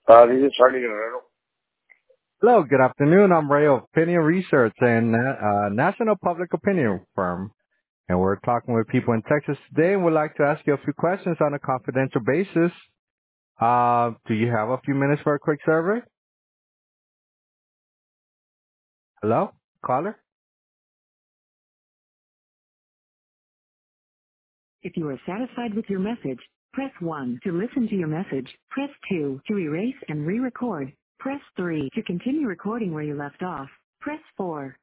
This is Charlie Guerrero. Hello, good afternoon. I'm Ray of Opinion Research and National Public Opinion Firm. And we're talking with people in Texas today and would like to ask you a few questions on a confidential basis. Do you have a few minutes for a quick survey? Hello, caller? If you are satisfied with your message, press 1 to listen to your message. Press 2 to erase and re-record. Press 3 to continue recording where you left off. Press 4